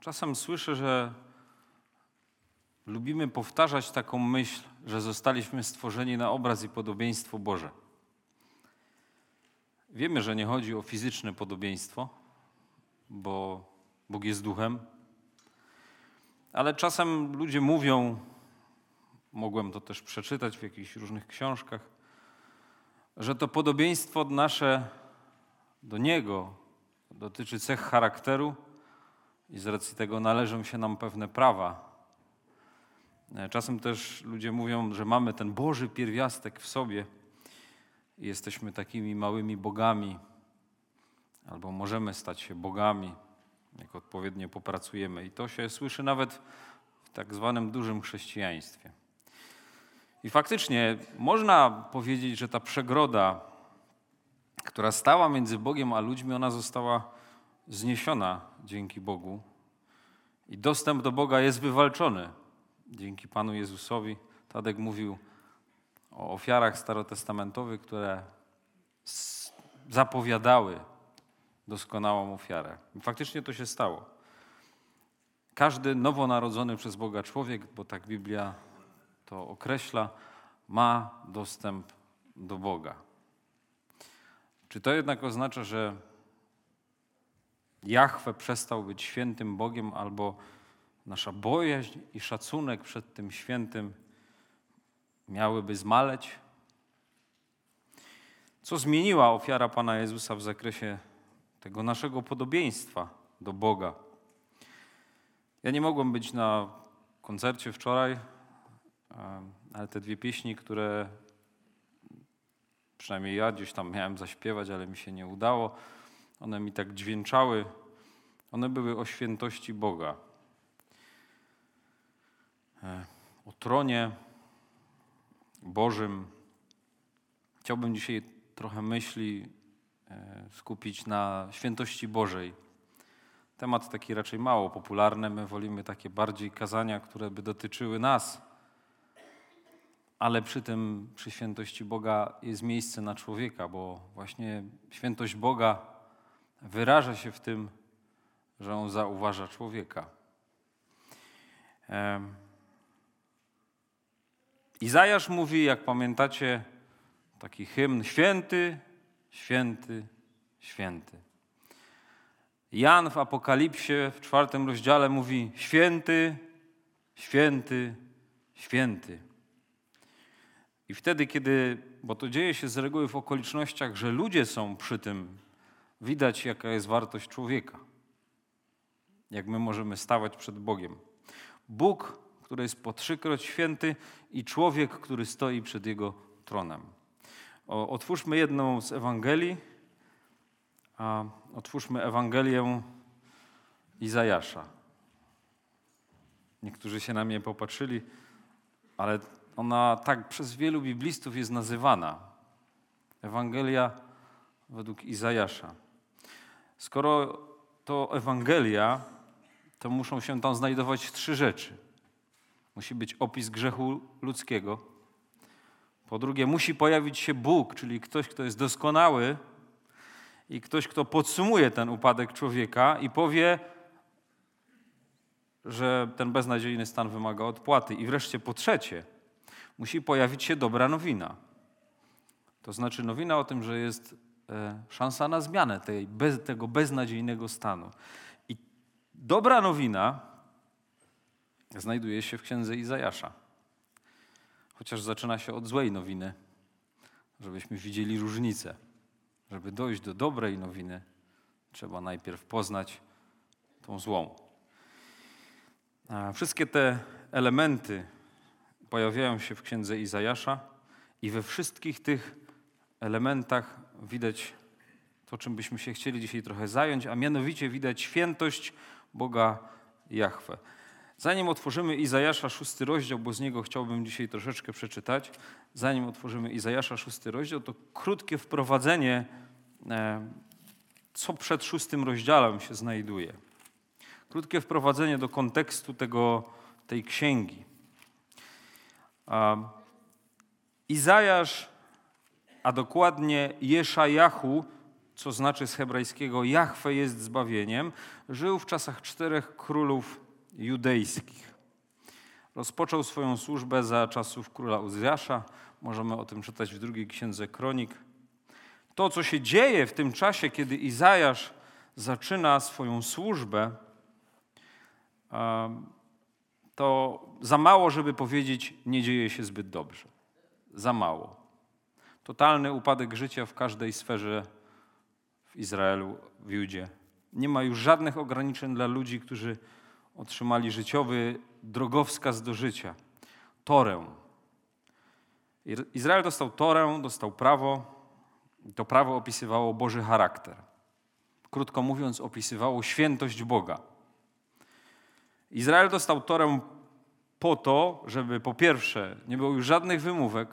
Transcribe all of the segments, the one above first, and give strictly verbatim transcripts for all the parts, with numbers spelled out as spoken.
Czasem słyszę, że lubimy powtarzać taką myśl, że zostaliśmy stworzeni na obraz i podobieństwo Boże. Wiemy, że nie chodzi o fizyczne podobieństwo, bo Bóg jest duchem, ale czasem ludzie mówią, mogłem to też przeczytać w jakichś różnych książkach, że to podobieństwo nasze do Niego dotyczy cech charakteru i z racji tego należą się nam pewne prawa. Czasem też ludzie mówią, że mamy ten Boży pierwiastek w sobie i jesteśmy takimi małymi bogami, albo możemy stać się bogami, jak odpowiednio popracujemy. I to się słyszy nawet w tak zwanym dużym chrześcijaństwie. I faktycznie można powiedzieć, że ta przegroda, która stała między Bogiem a ludźmi, ona została zniesiona dzięki Bogu. I dostęp do Boga jest wywalczony dzięki Panu Jezusowi. Tadek mówił o ofiarach starotestamentowych, które zapowiadały doskonałą ofiarę. I faktycznie to się stało. Każdy nowonarodzony przez Boga człowiek, bo tak Biblia to określa, ma dostęp do Boga. Czy to jednak oznacza, że Jahwe przestał być świętym Bogiem, albo nasza bojaźń i szacunek przed tym świętym miałyby zmaleć? Co zmieniła ofiara Pana Jezusa w zakresie tego naszego podobieństwa do Boga? Ja nie mogłem być na koncercie wczoraj, ale te dwie pieśni, które przynajmniej ja gdzieś tam miałem zaśpiewać, ale mi się nie udało, one mi tak dźwięczały, one były o świętości Boga. O tronie Bożym. Chciałbym dzisiaj trochę myśli skupić na świętości Bożej. Temat taki raczej mało popularny, my wolimy takie bardziej kazania, które by dotyczyły nas, ale przy tym, przy świętości Boga jest miejsce na człowieka, bo właśnie świętość Boga wyraża się w tym, że On zauważa człowieka. Izajasz mówi, jak pamiętacie, taki hymn: święty, święty, święty. Jan w Apokalipsie w czwartym rozdziale mówi: święty, święty, święty. I wtedy, kiedy, bo to dzieje się z reguły w okolicznościach, że ludzie są przy tym, widać, jaka jest wartość człowieka. Jak my możemy stawać przed Bogiem. Bóg, który jest po trzykroć święty, i człowiek, który stoi przed Jego tronem. O, otwórzmy jedną z Ewangelii, a otwórzmy Ewangelię Izajasza. Niektórzy się na mnie popatrzyli, ale ona tak przez wielu biblistów jest nazywana. Ewangelia według Izajasza. Skoro to Ewangelia, to muszą się tam znajdować trzy rzeczy. Musi być opis grzechu ludzkiego. Po drugie, musi pojawić się Bóg, czyli ktoś, kto jest doskonały i ktoś, kto podsumuje ten upadek człowieka i powie, że ten beznadziejny stan wymaga odpłaty. I wreszcie po trzecie, musi pojawić się dobra nowina. To znaczy nowina o tym, że jest szansa na zmianę tej, bez, tego beznadziejnego stanu. I dobra nowina znajduje się w księdze Izajasza. Chociaż zaczyna się od złej nowiny, żebyśmy widzieli różnicę. Żeby dojść do dobrej nowiny, trzeba najpierw poznać tą złą. A wszystkie te elementy pojawiają się w księdze Izajasza i we wszystkich tych elementach widać to, czym byśmy się chcieli dzisiaj trochę zająć, a mianowicie widać świętość Boga Jahwe. Zanim otworzymy Izajasza szósty rozdział, bo z niego chciałbym dzisiaj troszeczkę przeczytać, zanim otworzymy Izajasza szósty rozdział, to krótkie wprowadzenie, co przed szóstym rozdziałem się znajduje. Krótkie wprowadzenie do kontekstu tego, tej księgi. Izajasz, a dokładnie Jeszajahu, co znaczy z hebrajskiego Jahwe jest zbawieniem, żył w czasach czterech królów judejskich. Rozpoczął swoją służbę za czasów króla Uzjasza. Możemy o tym czytać w drugiej księdze Kronik. To, co się dzieje w tym czasie, kiedy Izajasz zaczyna swoją służbę, to za mało, żeby powiedzieć, nie dzieje się zbyt dobrze. Za mało. Totalny upadek życia w każdej sferze w Izraelu, w Judzie. Nie ma już żadnych ograniczeń dla ludzi, którzy otrzymali życiowy drogowskaz do życia. Torę. Izrael dostał Torę, dostał prawo. To prawo opisywało Boży charakter. Krótko mówiąc, opisywało świętość Boga. Izrael dostał Torę po to, żeby po pierwsze nie było już żadnych wymówek,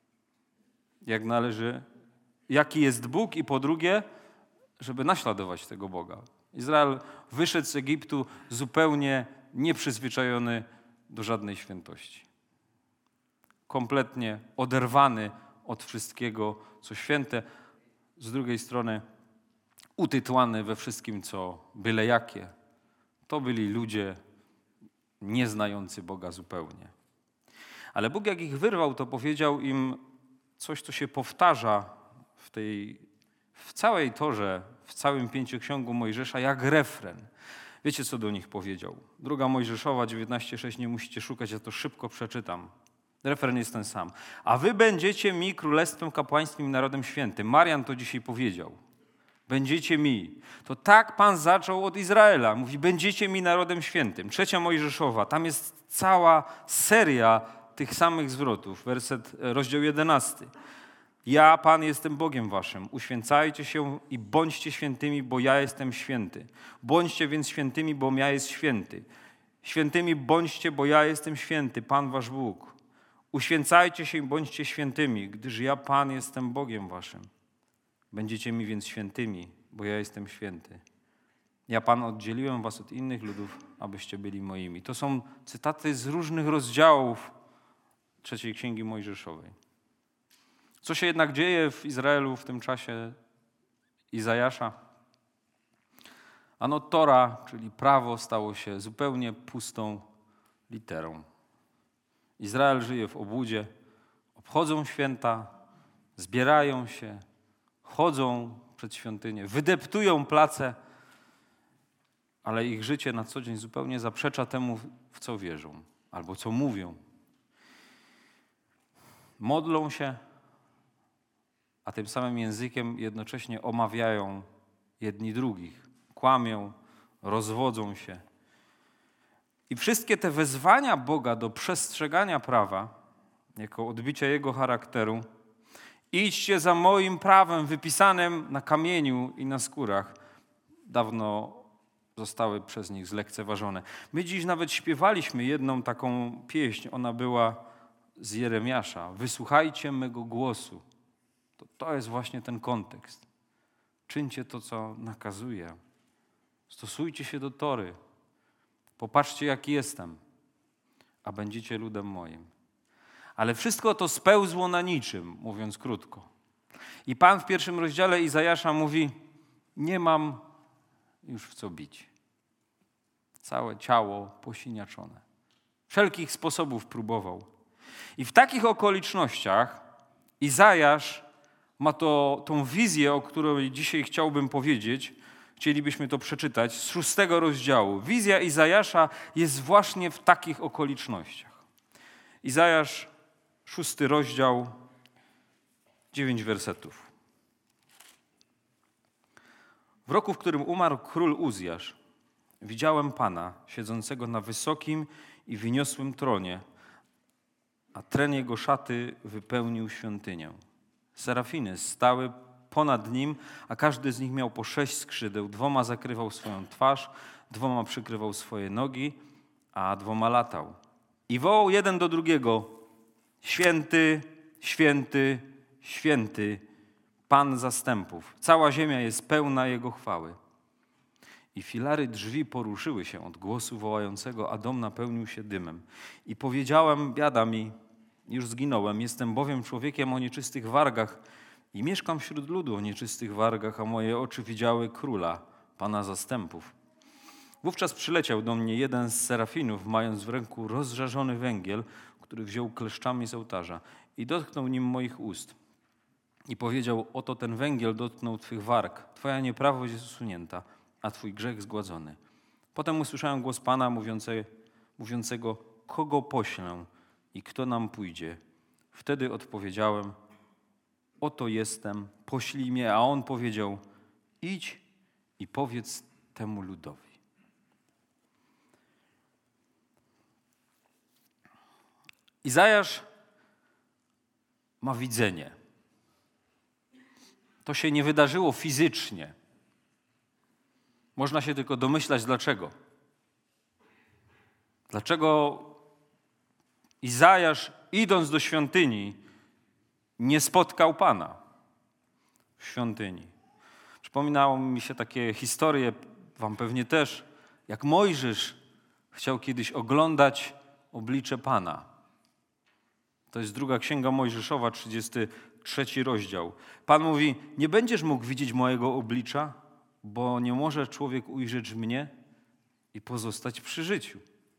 jak należy, jaki jest Bóg, i po drugie, żeby naśladować tego Boga. Izrael wyszedł z Egiptu zupełnie nieprzyzwyczajony do żadnej świętości. Kompletnie oderwany od wszystkiego, co święte, z drugiej strony utytłany we wszystkim, co byle jakie. To byli ludzie nieznający Boga zupełnie. Ale Bóg, jak ich wyrwał, to powiedział im coś, co się powtarza w tej, w całej Torze, w całym pięcioksięgu Mojżesza, jak refren. Wiecie, co do nich powiedział? Druga Mojżeszowa, dziewiętnaście sześć, nie musicie szukać, ja to szybko przeczytam. Refren jest ten sam. A wy będziecie mi królestwem, kapłaństwem i narodem świętym. Marian to dzisiaj powiedział. Będziecie mi. To tak Pan zaczął od Izraela. Mówi, będziecie mi narodem świętym. Trzecia Mojżeszowa, tam jest cała seria tych samych zwrotów. Werset, rozdział jedenasty. Ja, Pan, jestem Bogiem waszym. Uświęcajcie się i bądźcie świętymi, bo ja jestem święty. Bądźcie więc świętymi, bo ja jest święty. Świętymi bądźcie, bo ja jestem święty, Pan wasz Bóg. Uświęcajcie się i bądźcie świętymi, gdyż ja, Pan, jestem Bogiem waszym. Będziecie mi więc świętymi, bo ja jestem święty. Ja, Pan, oddzieliłem was od innych ludów, abyście byli moimi. To są cytaty z różnych rozdziałów trzeciej Księgi Mojżeszowej. Co się jednak dzieje w Izraelu w tym czasie Izajasza? Ano Tora, czyli prawo, stało się zupełnie pustą literą. Izrael żyje w obłudzie, obchodzą święta, zbierają się, chodzą przed świątynię, wydeptują place, ale ich życie na co dzień zupełnie zaprzecza temu, w co wierzą albo co mówią. Modlą się, a tym samym językiem jednocześnie omawiają jedni drugich, kłamią, rozwodzą się. I wszystkie te wezwania Boga do przestrzegania prawa, jako odbicia Jego charakteru, idźcie za moim prawem wypisanym na kamieniu i na skórach, dawno zostały przez nich zlekceważone. My dziś nawet śpiewaliśmy jedną taką pieśń, ona była z Jeremiasza. Wysłuchajcie mego głosu. To, to jest właśnie ten kontekst. Czyńcie to, co nakazuje. Stosujcie się do Tory. Popatrzcie, jaki jestem, a będziecie ludem moim. Ale wszystko to spełzło na niczym, mówiąc krótko. I Pan w pierwszym rozdziale Izajasza mówi, nie mam już w co bić. Całe ciało posiniaczone. Wszelkich sposobów próbował. I w takich okolicznościach Izajasz ma to, tą wizję, o której dzisiaj chciałbym powiedzieć. Chcielibyśmy to przeczytać z szóstego rozdziału. Wizja Izajasza jest właśnie w takich okolicznościach. Izajasz, szósty rozdział, dziewięć wersetów. W roku, w którym umarł król Uzjasz, widziałem Pana siedzącego na wysokim i wyniosłym tronie, a tren jego szaty wypełnił świątynię. Serafiny stały ponad nim, a każdy z nich miał po sześć skrzydeł. Dwoma zakrywał swoją twarz, dwoma przykrywał swoje nogi, a dwoma latał. I wołał jeden do drugiego, święty, święty, święty, Pan zastępów. Cała ziemia jest pełna Jego chwały. I filary drzwi poruszyły się od głosu wołającego, a dom napełnił się dymem. I powiedziałem, biada mi, już zginąłem, jestem bowiem człowiekiem o nieczystych wargach I mieszkam wśród ludu o nieczystych wargach, a moje oczy widziały Króla, Pana zastępów. Wówczas przyleciał do mnie jeden z serafinów, mając w ręku rozżarzony węgiel, który wziął kleszczami z ołtarza i dotknął nim moich ust. I powiedział, oto ten węgiel dotknął twych warg, twoja nieprawość jest usunięta, a twój grzech zgładzony. Potem usłyszałem głos Pana mówiące, mówiącego, kogo poślę i kto nam pójdzie. Wtedy odpowiedziałem, oto jestem, poślij mnie, a on powiedział, idź i powiedz temu ludowi. Izajasz ma widzenie. To się nie wydarzyło fizycznie. Można się tylko domyślać dlaczego. Dlaczego Izajasz, idąc do świątyni, nie spotkał Pana w świątyni. Przypominało mi się takie historie, wam pewnie też, jak Mojżesz chciał kiedyś oglądać oblicze Pana. To jest druga księga Mojżeszowa, trzydziesty trzeci rozdział. Pan mówi, nie będziesz mógł widzieć mojego oblicza, bo nie może człowiek ujrzeć mnie i pozostać przy życiu.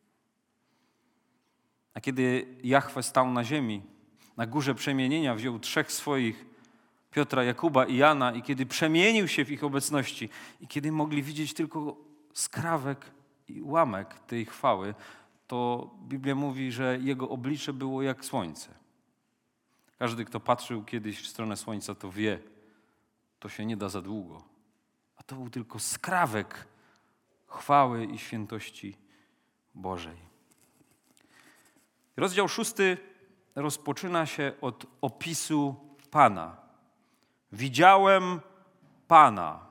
A kiedy Jahwe stał na ziemi, na górze przemienienia wziął trzech swoich, Piotra, Jakuba i Jana, i kiedy przemienił się w ich obecności i kiedy mogli widzieć tylko skrawek i ułamek tej chwały, to Biblia mówi, że jego oblicze było jak słońce. Każdy, kto patrzył kiedyś w stronę słońca, to wie, to się nie da za długo. A to był tylko skrawek chwały i świętości Bożej. Rozdział szósty rozpoczyna się od opisu Pana. Widziałem Pana.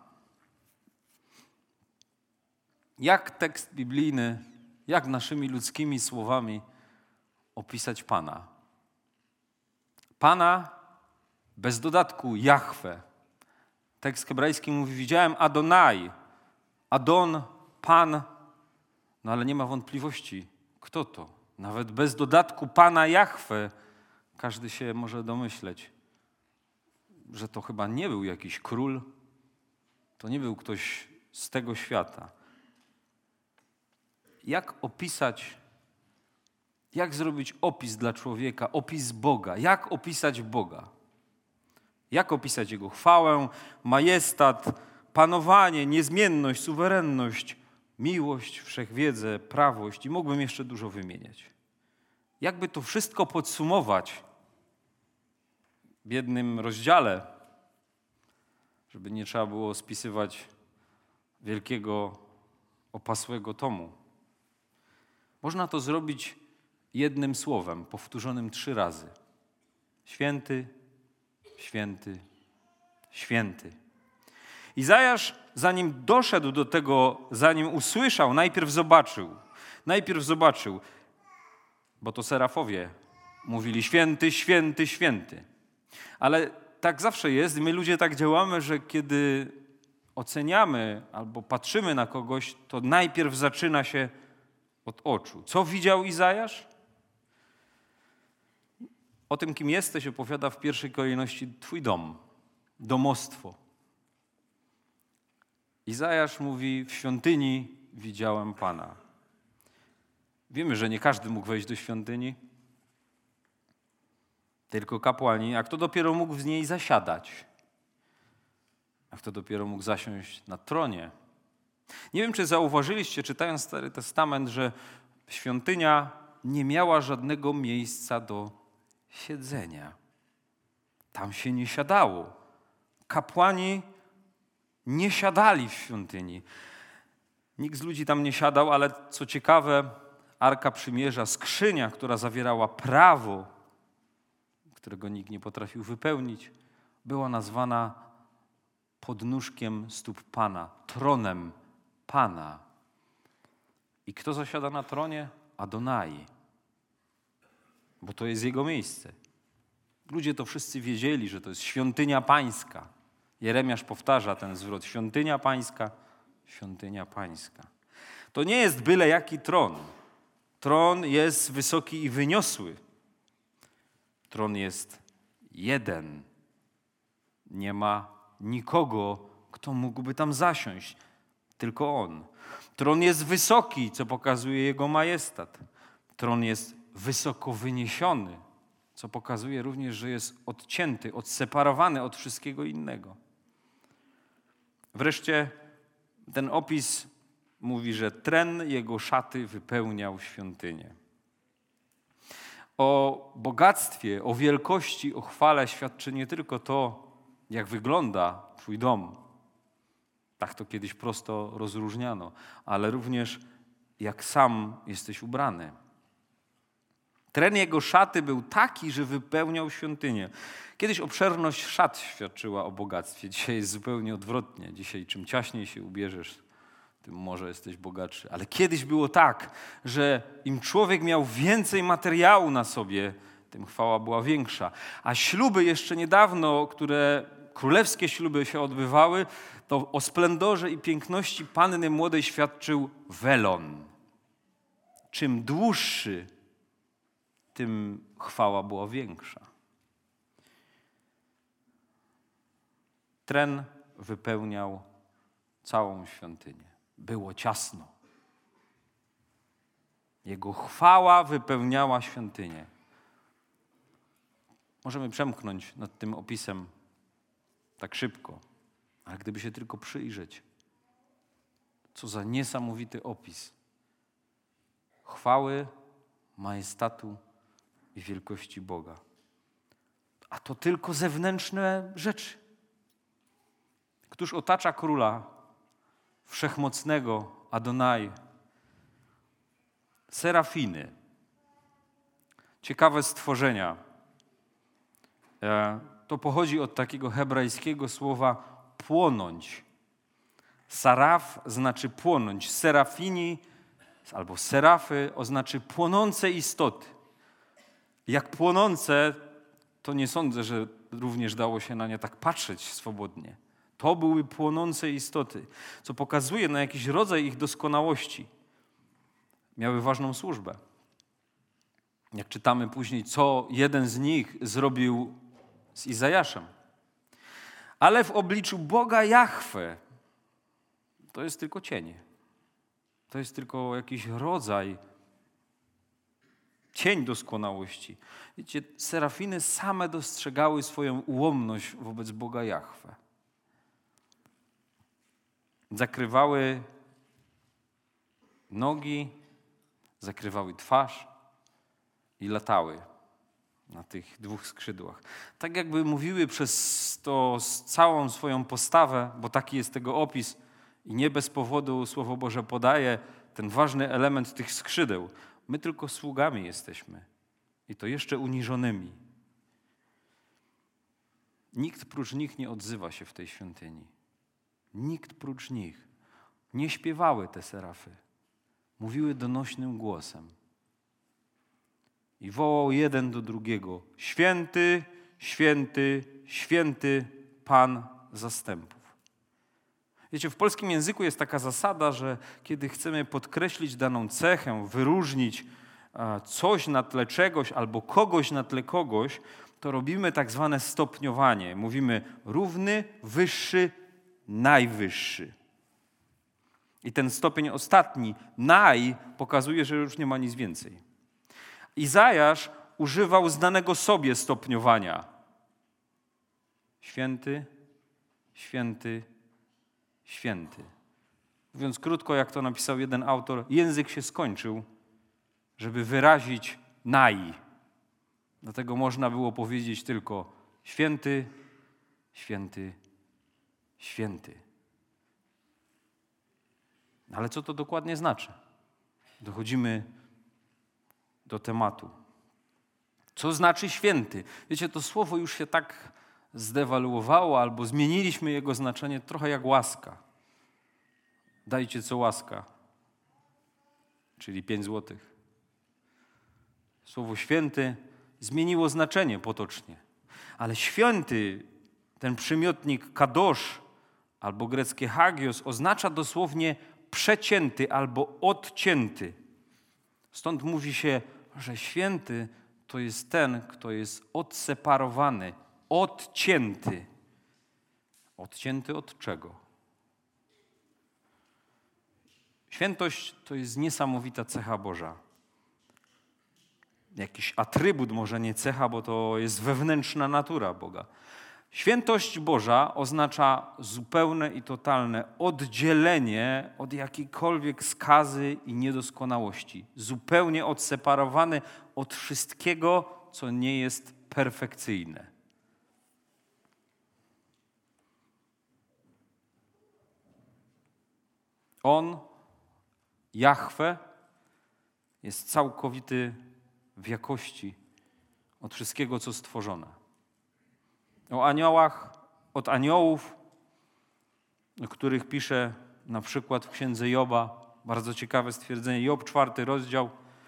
Jak tekst biblijny, jak naszymi ludzkimi słowami opisać Pana? Pana bez dodatku Jahwe. Tekst hebrajski mówi, widziałem Adonai, Adon, Pan, no ale nie ma wątpliwości, kto to? Nawet bez dodatku Pana Jahwe każdy się może domyśleć, że to chyba nie był jakiś król, to nie był ktoś z tego świata. Jak opisać, jak zrobić opis dla człowieka, opis Boga? Jak opisać Boga? Jak opisać Jego chwałę, majestat, panowanie, niezmienność, suwerenność, miłość, wszechwiedzę, prawość i mógłbym jeszcze dużo wymieniać. Jakby to wszystko podsumować w jednym rozdziale, żeby nie trzeba było spisywać wielkiego, opasłego tomu. Można to zrobić jednym słowem, powtórzonym trzy razy. Święty, święty, święty. Izajasz, zanim doszedł do tego, zanim usłyszał, najpierw zobaczył. Najpierw zobaczył, bo to serafowie mówili święty, święty, święty. Ale tak zawsze jest, my ludzie tak działamy, że kiedy oceniamy albo patrzymy na kogoś, to najpierw zaczyna się od oczu. Co widział Izajasz? O tym, kim jesteś, opowiada w pierwszej kolejności twój dom, domostwo. Izajasz mówi, w świątyni widziałem Pana. Wiemy, że nie każdy mógł wejść do świątyni, tylko kapłani, a kto dopiero mógł w niej zasiadać, a kto dopiero mógł zasiąść na tronie. Nie wiem, czy zauważyliście, czytając Stary Testament, że świątynia nie miała żadnego miejsca do siedzenia. Tam się nie siadało. Kapłani nie siadali w świątyni. Nikt z ludzi tam nie siadał, ale co ciekawe, Arka Przymierza, skrzynia, która zawierała prawo, którego nikt nie potrafił wypełnić, była nazwana podnóżkiem stóp Pana, tronem Pana. I kto zasiada na tronie? Adonai, bo to jest Jego miejsce. Ludzie to wszyscy wiedzieli, że to jest świątynia pańska. Jeremiasz powtarza ten zwrot, świątynia pańska, świątynia pańska. To nie jest byle jaki tron. Tron jest wysoki i wyniosły. Tron jest jeden. Nie ma nikogo, kto mógłby tam zasiąść. Tylko On. Tron jest wysoki, co pokazuje Jego majestat. Tron jest wysoko wyniesiony, co pokazuje również, że jest odcięty, odseparowany od wszystkiego innego. Wreszcie ten opis mówi, że tren Jego szaty wypełniał świątynię. O bogactwie, o wielkości, o chwale świadczy nie tylko to, jak wygląda Twój dom. Tak to kiedyś prosto rozróżniano, ale również jak sam jesteś ubrany. Tren Jego szaty był taki, że wypełniał świątynię. Kiedyś obszerność szat świadczyła o bogactwie. Dzisiaj jest zupełnie odwrotnie. Dzisiaj czym ciaśniej się ubierzesz, tym może jesteś bogatszy. Ale kiedyś było tak, że im człowiek miał więcej materiału na sobie, tym chwała była większa. A śluby jeszcze niedawno, które królewskie śluby się odbywały, to o splendorze i piękności panny młodej świadczył welon. Czym dłuższy, tym chwała była większa. Tren wypełniał całą świątynię. Było ciasno. Jego chwała wypełniała świątynię. Możemy przemknąć nad tym opisem tak szybko, ale gdyby się tylko przyjrzeć, co za niesamowity opis chwały, majestatu i wielkości Boga. A to tylko zewnętrzne rzeczy. Któż otacza króla wszechmocnego Adonai? Serafiny. Ciekawe stworzenia. To pochodzi od takiego hebrajskiego słowa płonąć. Saraf znaczy płonąć. Serafini albo serafy oznacza płonące istoty. Jak płonące, to nie sądzę, że również dało się na nie tak patrzeć swobodnie. To były płonące istoty, co pokazuje na jakiś rodzaj ich doskonałości. Miały ważną służbę. Jak czytamy później, co jeden z nich zrobił z Izajaszem. Ale w obliczu Boga Jahwe to jest tylko cień. To jest tylko jakiś rodzaj, cień doskonałości. Wiecie, serafiny same dostrzegały swoją ułomność wobec Boga Jahwe. Zakrywały nogi, zakrywały twarz i latały na tych dwóch skrzydłach. Tak jakby mówiły przez to całą swoją postawę, bo taki jest tego opis i nie bez powodu Słowo Boże podaje ten ważny element tych skrzydeł. My tylko sługami jesteśmy i to jeszcze uniżonymi. Nikt prócz nich nie odzywa się w tej świątyni. Nikt prócz nich. Nie śpiewały te serafy. Mówiły donośnym głosem. I wołał jeden do drugiego: święty, święty, święty Pan zastępów. Wiecie, w polskim języku jest taka zasada, że kiedy chcemy podkreślić daną cechę, wyróżnić coś na tle czegoś albo kogoś na tle kogoś, to robimy tak zwane stopniowanie. Mówimy równy, wyższy, najwyższy. I ten stopień ostatni, naj, pokazuje, że już nie ma nic więcej. Izajasz używał znanego sobie stopniowania. Święty, święty, święty. Mówiąc krótko, jak to napisał jeden autor, język się skończył, żeby wyrazić naj. Dlatego można było powiedzieć tylko święty, święty, święty. Ale co to dokładnie znaczy? Dochodzimy do tematu. Co znaczy święty? Wiecie, to słowo już się tak zdewaluowało albo zmieniliśmy jego znaczenie trochę jak łaska. Dajcie co łaska, czyli pięć złotych. Słowo święty zmieniło znaczenie potocznie. Ale święty, ten przymiotnik kadosz albo greckie hagios oznacza dosłownie przecięty albo odcięty. Stąd mówi się, że święty to jest ten, kto jest odseparowany, odcięty. Odcięty od czego? Świętość to jest niesamowita cecha Boża. Jakiś atrybut, może nie cecha, bo to jest wewnętrzna natura Boga. Świętość Boża oznacza zupełne i totalne oddzielenie od jakiejkolwiek skazy i niedoskonałości. Zupełnie odseparowany od wszystkiego, co nie jest perfekcyjne. On, Jahwe, jest całkowity w jakości od wszystkiego, co stworzone. O aniołach, od aniołów, o których pisze na przykład w księdze Joba, bardzo ciekawe stwierdzenie, Job, czwarty rozdział.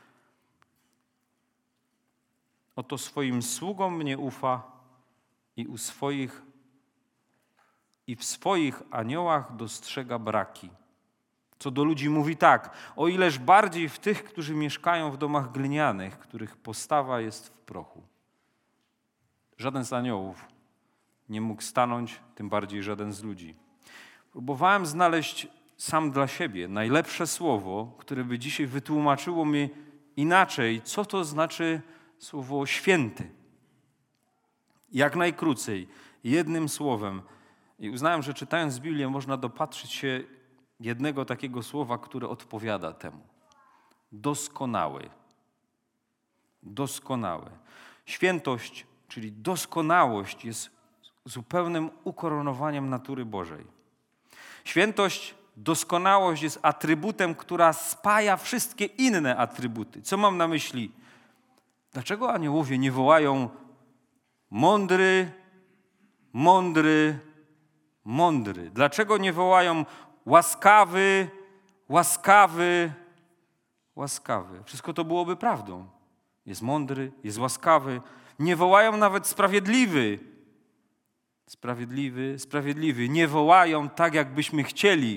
Oto swoim sługom mnie ufa i u swoich i w swoich aniołach dostrzega braki. Co do ludzi mówi tak, o ileż bardziej w tych, którzy mieszkają w domach glinianych, których postawa jest w prochu. Żaden z aniołów nie mógł stanąć, tym bardziej żaden z ludzi. Próbowałem znaleźć sam dla siebie najlepsze słowo, które by dzisiaj wytłumaczyło mi inaczej, co to znaczy słowo święty. Jak najkrócej, jednym słowem. I uznałem, że czytając Biblię można dopatrzyć się jednego takiego słowa, które odpowiada temu. Doskonały. Doskonały. Świętość, czyli doskonałość, jest zupełnym ukoronowaniem natury Bożej. Świętość, doskonałość jest atrybutem, która spaja wszystkie inne atrybuty. Co mam na myśli? Dlaczego aniołowie nie wołają mądry, mądry, mądry? Dlaczego nie wołają łaskawy, łaskawy, łaskawy? Wszystko to byłoby prawdą. Jest mądry, jest łaskawy. Nie wołają nawet sprawiedliwy. Sprawiedliwy, sprawiedliwy. Nie wołają tak, jakbyśmy chcieli.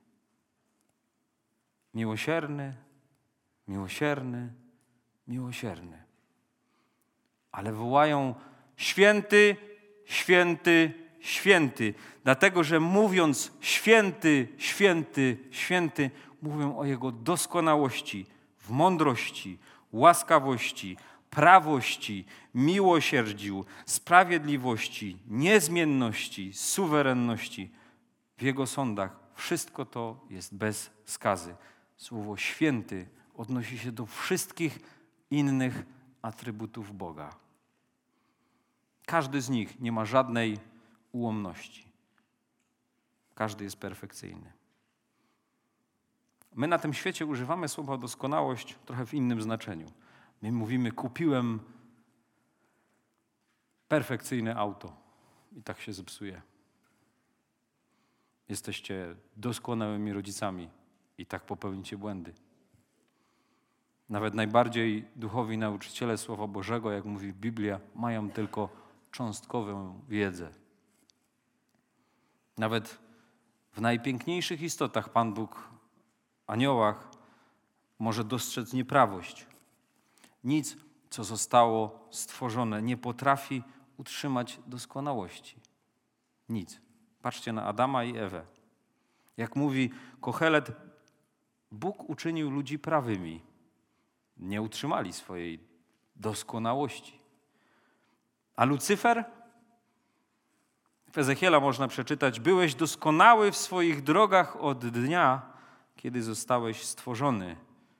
Miłosierny, miłosierny, miłosierny. Ale wołają święty, święty, święty. Dlatego, że mówiąc święty, święty, święty, mówią o Jego doskonałości, w mądrości, łaskawości, prawości, miłosierdziu, sprawiedliwości, niezmienności, suwerenności. W Jego sądach wszystko to jest bez skazy. Słowo święty odnosi się do wszystkich innych atrybutów Boga. Każdy z nich nie ma żadnej ułomności. Każdy jest perfekcyjny. My na tym świecie używamy słowa doskonałość trochę w innym znaczeniu. My mówimy, kupiłem perfekcyjne auto i tak się zepsuje. Jesteście doskonałymi rodzicami i tak popełnicie błędy. Nawet najbardziej duchowi nauczyciele Słowa Bożego, jak mówi Biblia, mają tylko cząstkową wiedzę. Nawet w najpiękniejszych istotach Pan Bóg, aniołach, może dostrzec nieprawość. Nic, co zostało stworzone, nie potrafi utrzymać doskonałości. Nic. Patrzcie na Adama i Ewę. Jak mówi Kohelet, Bóg uczynił ludzi prawymi. Nie utrzymali swojej doskonałości. A Lucyfer? W Ezechiela można przeczytać, byłeś doskonały w swoich drogach od dnia, kiedy zostałeś stworzony,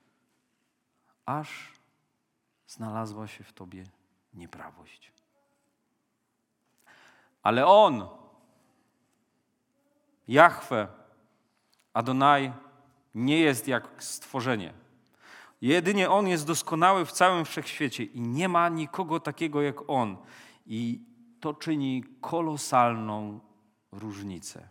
aż znalazła się w tobie nieprawość. Ale On, Jahwe, Adonai, nie jest jak stworzenie. Jedynie On jest doskonały w całym wszechświecie i nie ma nikogo takiego jak On. I to czyni kolosalną różnicę.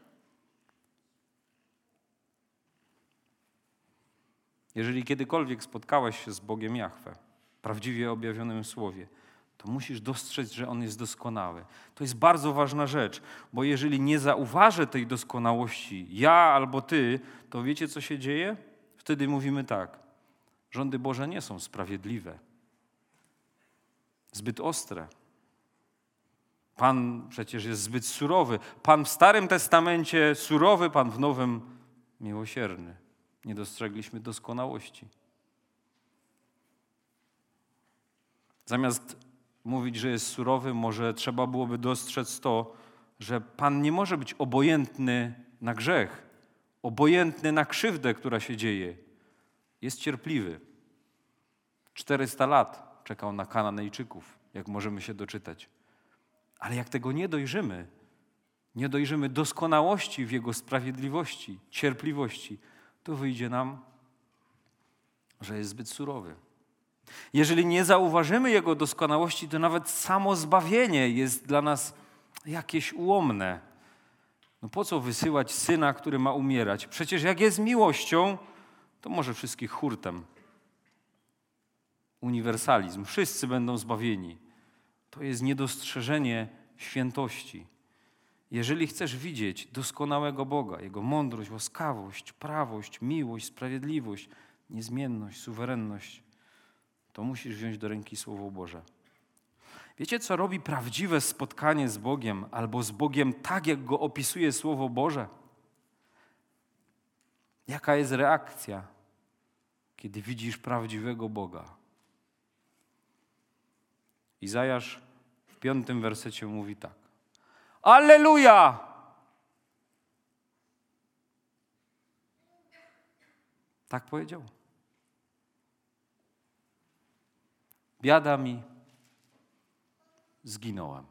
Jeżeli kiedykolwiek spotkałeś się z Bogiem Jahwe, prawdziwie objawionym w Słowie, to musisz dostrzec, że On jest doskonały. To jest bardzo ważna rzecz, bo jeżeli nie zauważę tej doskonałości, ja albo ty, to wiecie, co się dzieje? Wtedy mówimy tak, rządy Boże nie są sprawiedliwe, zbyt ostre. Pan przecież jest zbyt surowy. Pan w Starym Testamencie surowy, Pan w Nowym miłosierny. Nie dostrzegliśmy doskonałości. Zamiast mówić, że jest surowy, może trzeba byłoby dostrzec to, że Pan nie może być obojętny na grzech, obojętny na krzywdę, która się dzieje. Jest cierpliwy. czterysta lat czekał na Kananejczyków, jak możemy się doczytać. Ale jak tego nie dojrzymy, nie dojrzymy doskonałości w Jego sprawiedliwości, cierpliwości, to wyjdzie nam, że jest zbyt surowy. Jeżeli nie zauważymy Jego doskonałości, to nawet samo zbawienie jest dla nas jakieś ułomne. No po co wysyłać Syna, który ma umierać? Przecież jak jest miłością, to może wszystkich hurtem. Uniwersalizm. Wszyscy będą zbawieni. To jest niedostrzeżenie świętości. Jeżeli chcesz widzieć doskonałego Boga, Jego mądrość, łaskawość, prawość, miłość, sprawiedliwość, niezmienność, suwerenność, to musisz wziąć do ręki Słowo Boże. Wiecie, co robi prawdziwe spotkanie z Bogiem albo z Bogiem tak, jak Go opisuje Słowo Boże? Jaka jest reakcja, kiedy widzisz prawdziwego Boga? Izajasz w piątym wersecie mówi tak. Alleluja! Tak powiedział. Biada mi, zginąłem.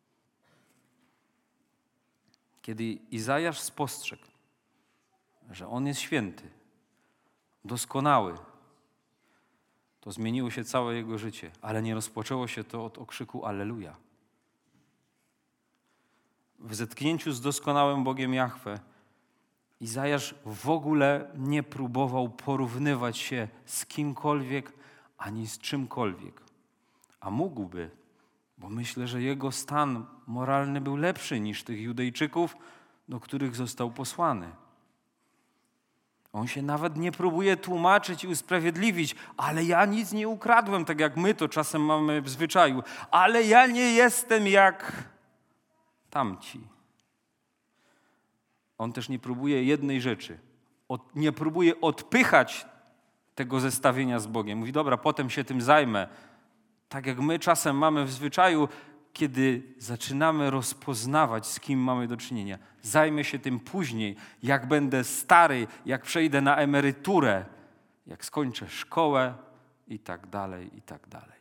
Kiedy Izajasz spostrzegł, że On jest święty, doskonały, to zmieniło się całe jego życie, ale nie rozpoczęło się to od okrzyku Alleluja. W zetknięciu z doskonałym Bogiem Jahwe Izajasz w ogóle nie próbował porównywać się z kimkolwiek ani z czymkolwiek. A mógłby, bo myślę, że jego stan moralny był lepszy niż tych Judejczyków, do których został posłany. On się nawet nie próbuje tłumaczyć i usprawiedliwić, ale ja nic nie ukradłem, tak jak my to czasem mamy w zwyczaju. Ale ja nie jestem jak tamci. On też nie próbuje jednej rzeczy. Od, nie próbuje odpychać tego zestawienia z Bogiem. Mówi, dobra, potem się tym zajmę. Tak jak my czasem mamy w zwyczaju, kiedy zaczynamy rozpoznawać, z kim mamy do czynienia. Zajmę się tym później, jak będę stary, jak przejdę na emeryturę, jak skończę szkołę i tak dalej, i tak dalej.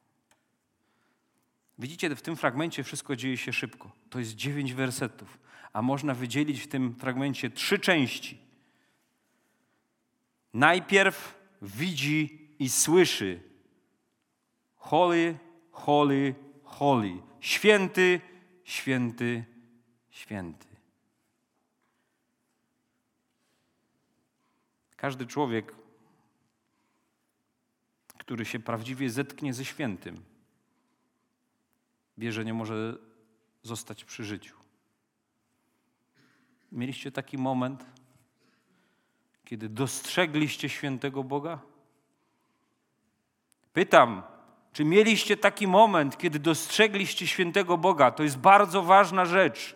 Widzicie, w tym fragmencie wszystko dzieje się szybko. To jest dziewięć wersetów, a można wydzielić w tym fragmencie trzy części. Najpierw widzi i słyszy. Holy, holy, holy. Święty, święty, święty. Każdy człowiek, który się prawdziwie zetknie ze świętym, wie, że nie może zostać przy życiu. Mieliście taki moment, kiedy dostrzegliście świętego Boga? Pytam, czy mieliście taki moment, kiedy dostrzegliście świętego Boga? To jest bardzo ważna rzecz.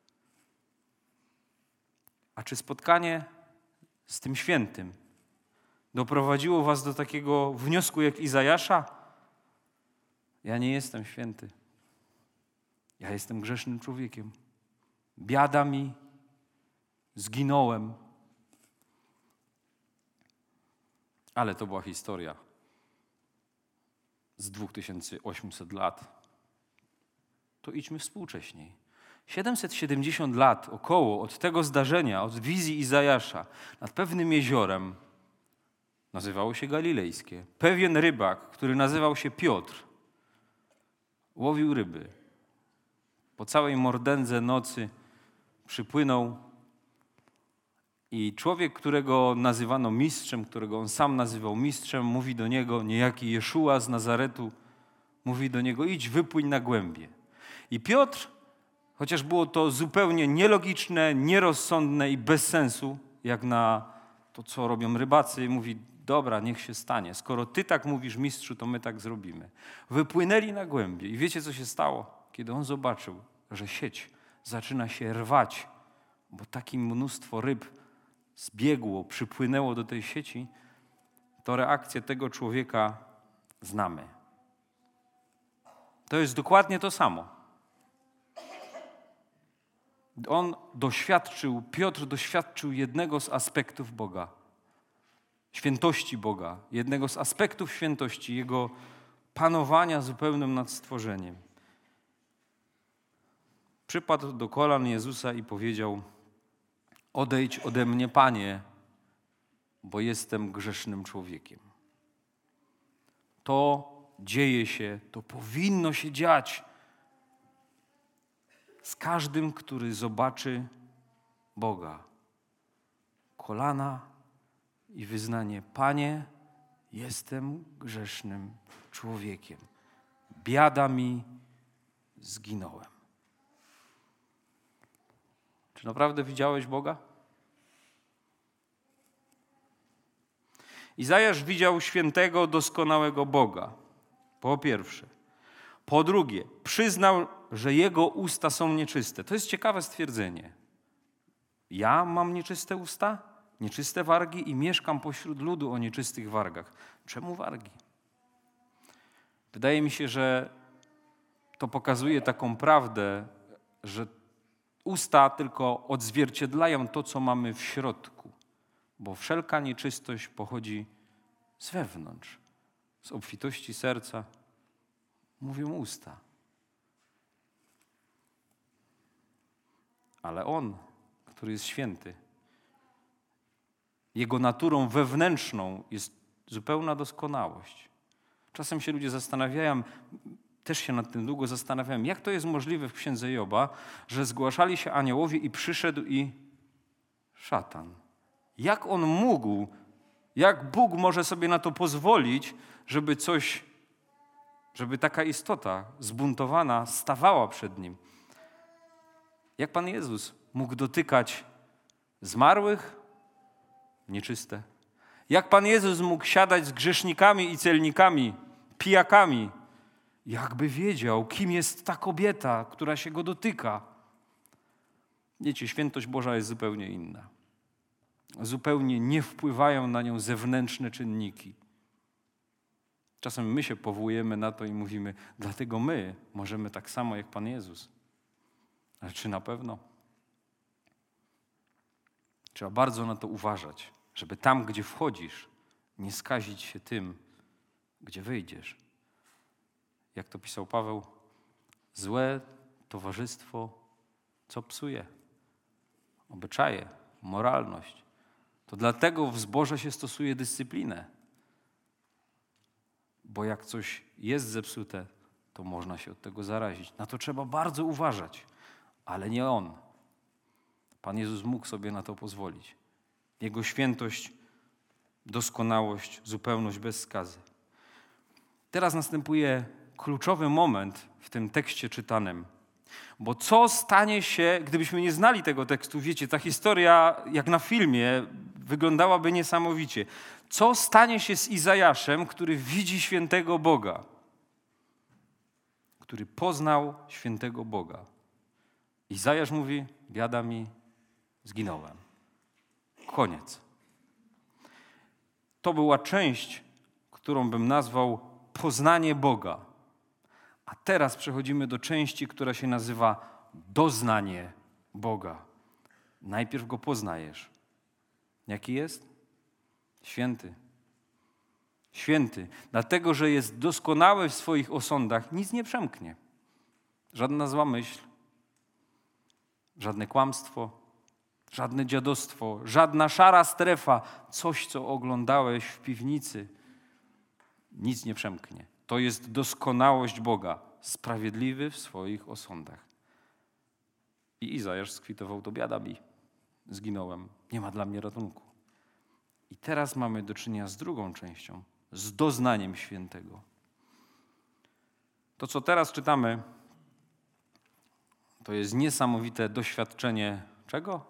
A czy spotkanie z tym świętym doprowadziło was do takiego wniosku jak Izajasza? Ja nie jestem święty. Ja jestem grzesznym człowiekiem. Biada mi, zginąłem. Ale to była historia z dwa tysiące osiemset lat. To idźmy współcześniej. siedemset siedemdziesiąt lat około od tego zdarzenia, od wizji Izajasza, nad pewnym jeziorem, nazywało się Galilejskie, pewien rybak, który nazywał się Piotr, łowił ryby. Po całej mordędze nocy przypłynął i człowiek, którego nazywano mistrzem, którego on sam nazywał mistrzem, mówi do niego, niejaki Jeszua z Nazaretu, mówi do niego, idź, wypłyń na głębie. I Piotr, chociaż było to zupełnie nielogiczne, nierozsądne i bez sensu, jak na to, co robią rybacy, mówi, dobra, niech się stanie. Skoro ty tak mówisz, mistrzu, to my tak zrobimy. Wypłynęli na głębie i wiecie, co się stało? kiedy on zobaczył, że sieć zaczyna się rwać, bo takie mnóstwo ryb zbiegło, przypłynęło do tej sieci, to reakcję tego człowieka znamy. To jest dokładnie to samo. On doświadczył, Piotr doświadczył jednego z aspektów Boga. Świętości Boga. Jednego z aspektów świętości, Jego panowania zupełnym nad stworzeniem. Przypadł do kolan Jezusa i powiedział: odejdź ode mnie, Panie, bo jestem grzesznym człowiekiem. To dzieje się, to powinno się dziać z każdym, który zobaczy Boga. Kolana i wyznanie: Panie, jestem grzesznym człowiekiem. Biada mi, zginąłem. Czy naprawdę widziałeś Boga? Izajasz widział świętego, doskonałego Boga. Po pierwsze. Po drugie, przyznał, że jego usta są nieczyste. To jest ciekawe stwierdzenie. Ja mam nieczyste usta, nieczyste wargi i mieszkam pośród ludu o nieczystych wargach. Czemu wargi? Wydaje mi się, że to pokazuje taką prawdę, że usta tylko odzwierciedlają to, co mamy w środku, bo wszelka nieczystość pochodzi z wewnątrz, z obfitości serca, mówią usta. Ale On, który jest święty, Jego naturą wewnętrzną jest zupełna doskonałość. Czasem się ludzie zastanawiają, też się nad tym długo zastanawiałem, jak to jest możliwe w księdze Joba, że zgłaszali się aniołowie i przyszedł i szatan. Jak on mógł, jak Bóg może sobie na to pozwolić, żeby coś, żeby taka istota zbuntowana stawała przed nim? Jak Pan Jezus mógł dotykać zmarłych? Nieczyste. Jak Pan Jezus mógł siadać z grzesznikami i celnikami, pijakami? Jakby wiedział, kim jest ta kobieta, która się go dotyka. Wiecie, świętość Boża jest zupełnie inna. Zupełnie nie wpływają na nią zewnętrzne czynniki. Czasem my się powołujemy na to i mówimy, dlatego my możemy tak samo jak Pan Jezus. Ale czy na pewno? Trzeba bardzo na to uważać, żeby tam, gdzie wchodzisz, nie skazić się tym, gdzie wyjdziesz. Jak to pisał Paweł, złe towarzystwo co psuje? Obyczaje, moralność. To dlatego w zborze się stosuje dyscyplinę. Bo jak coś jest zepsute, to można się od tego zarazić. Na to trzeba bardzo uważać, ale nie On. Pan Jezus mógł sobie na to pozwolić. Jego świętość, doskonałość, zupełność bez skazy. Teraz następuje kluczowy moment w tym tekście czytanym. Bo co stanie się, gdybyśmy nie znali tego tekstu? Wiecie, ta historia, jak na filmie, wyglądałaby niesamowicie. Co stanie się z Izajaszem, który widzi świętego Boga? Który poznał świętego Boga. Izajasz mówi, biada mi, zginąłem. Koniec. To była część, którą bym nazwał poznanie Boga. A teraz przechodzimy do części, która się nazywa doznanie Boga. Najpierw Go poznajesz. Jaki jest? Święty. Święty. Dlatego, że jest doskonały w swoich osądach, nic nie przemknie. Żadna zła myśl, żadne kłamstwo, żadne dziadostwo, żadna szara strefa, coś, co oglądałeś w piwnicy, nic nie przemknie. To jest doskonałość Boga, sprawiedliwy w swoich osądach. I Izajasz skwitował, to biada mi, zginąłem, nie ma dla mnie ratunku. I teraz mamy do czynienia z drugą częścią, z doznaniem świętego. To, co teraz czytamy, to jest niesamowite doświadczenie czego?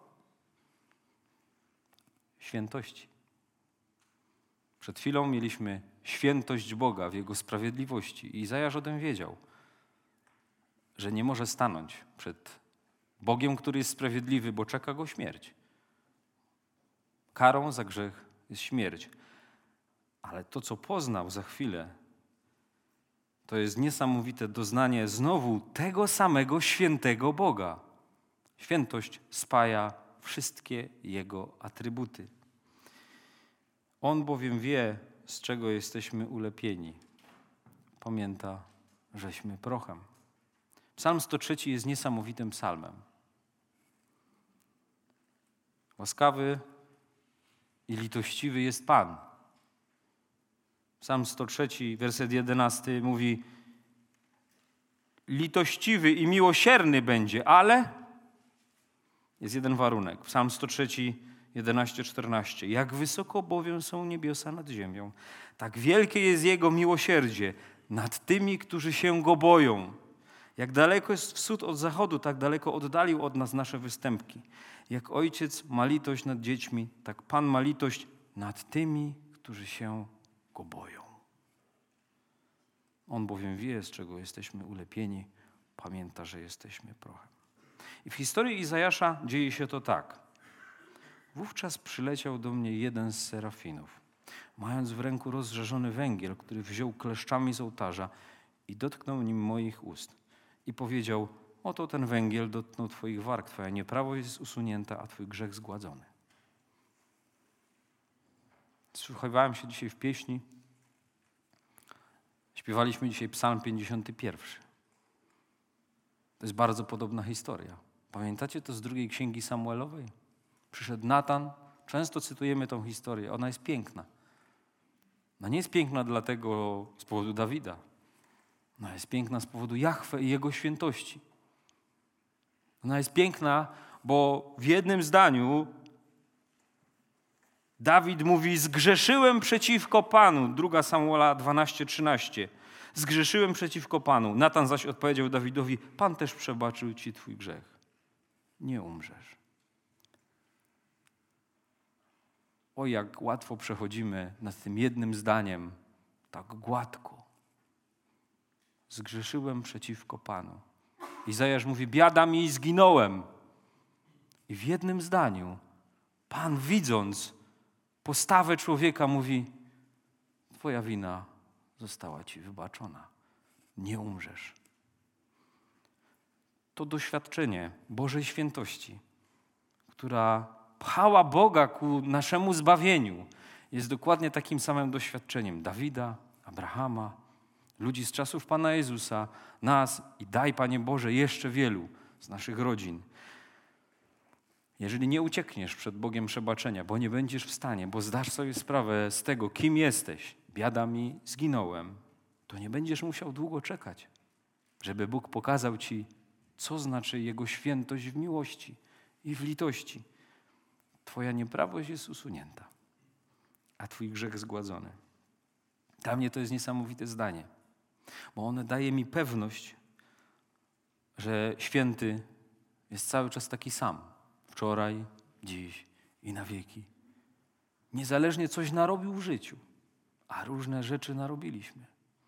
Świętości. Przed chwilą mieliśmy świętość Boga w Jego sprawiedliwości. I Izajasz o tym wiedział, że nie może stanąć przed Bogiem, który jest sprawiedliwy, bo czeka go śmierć. Karą za grzech jest śmierć. Ale to, co poznał za chwilę, to jest niesamowite doznanie znowu tego samego świętego Boga. Świętość spaja wszystkie Jego atrybuty. On bowiem wie, z czego jesteśmy ulepieni. Pamięta, żeśmy prochem. Psalm sto trzy jest niesamowitym psalmem. Łaskawy i litościwy jest Pan. Psalm sto trzy, werset jedenasty mówi: litościwy i miłosierny będzie, ale jest jeden warunek. Psalm sto trzy, jedenaście czternaście. Jak wysoko bowiem są niebiosa nad ziemią, tak wielkie jest Jego miłosierdzie nad tymi, którzy się Go boją. Jak daleko jest wschód od zachodu, tak daleko oddalił od nas nasze występki. Jak ojciec ma litość nad dziećmi, tak Pan ma litość nad tymi, którzy się Go boją. On bowiem wie, z czego jesteśmy ulepieni, pamięta, że jesteśmy prochem. I w historii Izajasza dzieje się to tak. Wówczas przyleciał do mnie jeden z serafinów, mając w ręku rozżarzony węgiel, który wziął kleszczami z ołtarza i dotknął nim moich ust. I powiedział: oto ten węgiel dotknął twoich warg, twoja nieprawość jest usunięta, a twój grzech zgładzony. Słuchałem się dzisiaj w pieśni. Śpiewaliśmy dzisiaj Psalm pięćdziesiąty pierwszy. To jest bardzo podobna historia. Pamiętacie to z drugiej księgi Samuelowej? Przyszedł Natan. Często cytujemy tą historię. Ona jest piękna. Ona nie jest piękna dlatego z powodu Dawida. Ona jest piękna z powodu Jahwe i Jego świętości. Ona jest piękna, bo w jednym zdaniu Dawid mówi: zgrzeszyłem przeciwko Panu. Druga Samuela dwanaście trzynaście. Zgrzeszyłem przeciwko Panu. Natan zaś odpowiedział Dawidowi: Pan też przebaczył ci twój grzech. Nie umrzesz. O, jak łatwo przechodzimy nad tym jednym zdaniem, tak gładko. Zgrzeszyłem przeciwko Panu. Izajasz mówi: biada mi, zginąłem. I w jednym zdaniu Pan, widząc postawę człowieka, mówi: twoja wina została ci wybaczona. Nie umrzesz. To doświadczenie Bożej świętości, która pchała Boga ku naszemu zbawieniu, jest dokładnie takim samym doświadczeniem Dawida, Abrahama, ludzi z czasów Pana Jezusa, nas i daj, Panie Boże, jeszcze wielu z naszych rodzin. Jeżeli nie uciekniesz przed Bogiem przebaczenia, bo nie będziesz w stanie, bo zdasz sobie sprawę z tego, kim jesteś, biada mi, zginąłem, to nie będziesz musiał długo czekać, żeby Bóg pokazał ci, co znaczy Jego świętość w miłości i w litości. Twoja nieprawość jest usunięta, a twój grzech zgładzony. Dla mnie to jest niesamowite zdanie, bo ono daje mi pewność, że święty jest cały czas taki sam. Wczoraj, dziś i na wieki. Niezależnie coś narobił w życiu, a różne rzeczy narobiliśmy.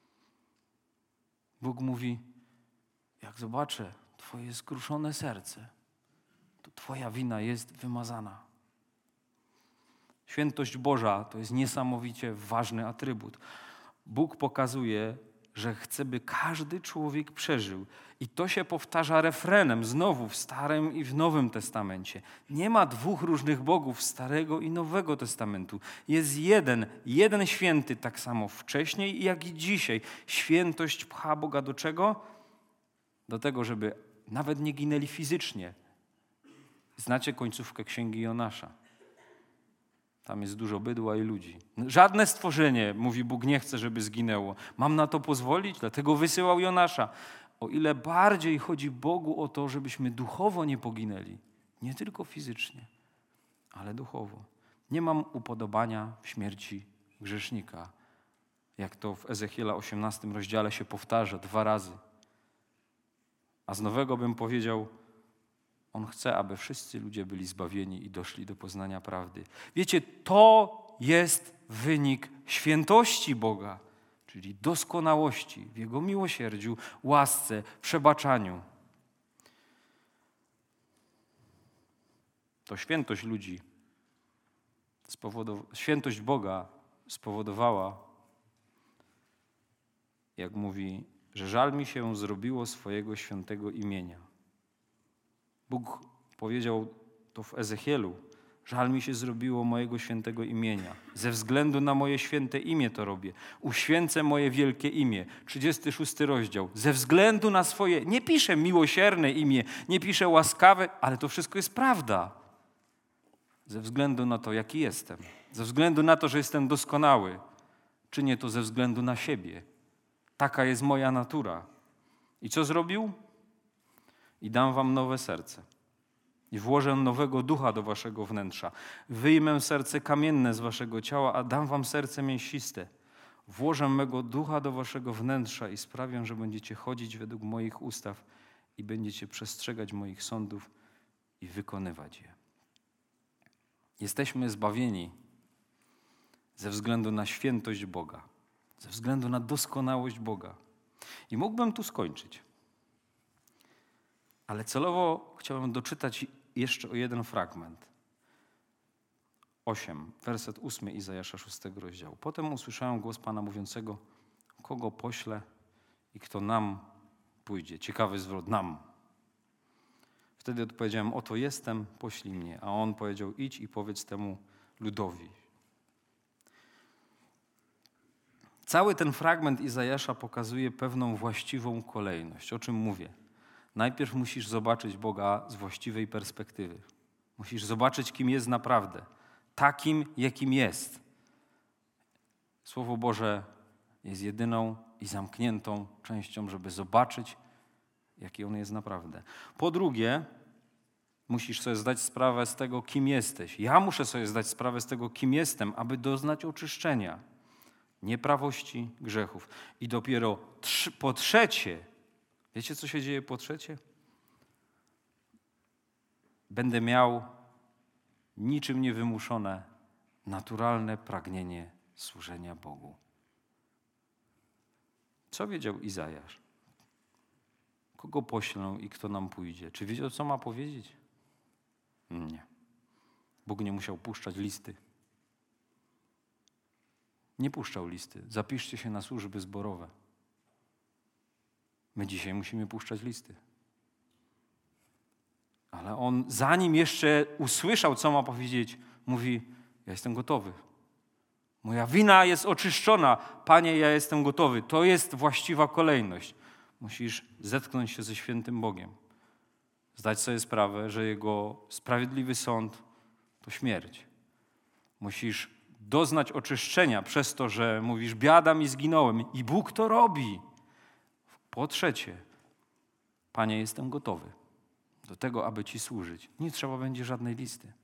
Bóg mówi: jak zobaczę twoje skruszone serce, to twoja wina jest wymazana. Świętość Boża to jest niesamowicie ważny atrybut. Bóg pokazuje, że chce, by każdy człowiek przeżył. I to się powtarza refrenem znowu w Starym i w Nowym Testamencie. Nie ma dwóch różnych bogów Starego i Nowego Testamentu. Jest jeden, jeden święty, tak samo wcześniej jak i dzisiaj. Świętość pcha Boga do czego? Do tego, żeby nawet nie ginęli fizycznie. Znacie końcówkę Księgi Jonasza. Tam jest dużo bydła i ludzi. Żadne stworzenie, mówi Bóg, nie chce, żeby zginęło. Mam na to pozwolić, dlatego wysyłał Jonasza. O ile bardziej chodzi Bogu o to, żebyśmy duchowo nie poginęli. Nie tylko fizycznie, ale duchowo. Nie mam upodobania w śmierci grzesznika. Jak to w Ezechiela osiemnastym rozdziale się powtarza dwa razy. A z Nowego bym powiedział: On chce, aby wszyscy ludzie byli zbawieni i doszli do poznania prawdy. Wiecie, to jest wynik świętości Boga. czyli doskonałości w Jego miłosierdziu, łasce, przebaczaniu. To świętość ludzi, spowodow- świętość Boga spowodowała, jak mówi, że żal mi się zrobiło swojego świętego imienia. Bóg powiedział to w Ezechielu, żal mi się zrobiło mojego świętego imienia. Ze względu na moje święte imię to robię. Uświęcę moje wielkie imię. trzydziesty szósty rozdział. Ze względu na swoje, nie piszę miłosierne imię, nie piszę łaskawe, ale to wszystko jest prawda. Ze względu na to, jaki jestem. Ze względu na to, że jestem doskonały. Czynię to ze względu na siebie. Taka jest moja natura. I co zrobił? I dam wam nowe serce. I włożę nowego ducha do waszego wnętrza. Wyjmę serce kamienne z waszego ciała, a dam wam serce mięsiste. Włożę mego ducha do waszego wnętrza i sprawię, że będziecie chodzić według moich ustaw i będziecie przestrzegać moich sądów i wykonywać je. Jesteśmy zbawieni ze względu na świętość Boga, ze względu na doskonałość Boga. I mógłbym tu skończyć. Ale celowo chciałem doczytać jeszcze o jeden fragment. Osiem, werset ósmy Izajasza szóstego rozdziału. Potem usłyszałem głos Pana mówiącego, kogo poślę i kto nam pójdzie. Ciekawy zwrot, nam. Wtedy odpowiedziałem, oto jestem, poślij mnie. A on powiedział, idź i powiedz temu ludowi. Cały ten fragment Izajasza pokazuje pewną właściwą kolejność. O czym mówię? Najpierw musisz zobaczyć Boga z właściwej perspektywy. Musisz zobaczyć, kim jest naprawdę. Takim, jakim jest. Słowo Boże jest jedyną i zamkniętą częścią, żeby zobaczyć, jaki On jest naprawdę. Po drugie, musisz sobie zdać sprawę z tego, kim jesteś. Ja muszę sobie zdać sprawę z tego, kim jestem, aby doznać oczyszczenia, nieprawości, grzechów. I dopiero trzy, po trzecie, wiecie, co się dzieje po trzecie? Będę miał niczym niewymuszone, naturalne pragnienie służenia Bogu. Co wiedział Izajasz? Kogo poślę i kto nam pójdzie? Czy wiedział, co ma powiedzieć? Nie. Bóg nie musiał puszczać listy. Nie puszczał listy. Zapiszcie się na służby zborowe. My dzisiaj musimy puszczać listy. Ale on, zanim jeszcze usłyszał, co ma powiedzieć, mówi, ja jestem gotowy. Moja wina jest oczyszczona. Panie, ja jestem gotowy. To jest właściwa kolejność. Musisz zetknąć się ze świętym Bogiem. Zdać sobie sprawę, że Jego sprawiedliwy sąd to śmierć. Musisz doznać oczyszczenia przez to, że mówisz, biada mi, zginąłem. I Bóg to robi. Po trzecie, Panie, jestem gotowy do tego, aby Ci służyć. Nie trzeba będzie żadnej listy.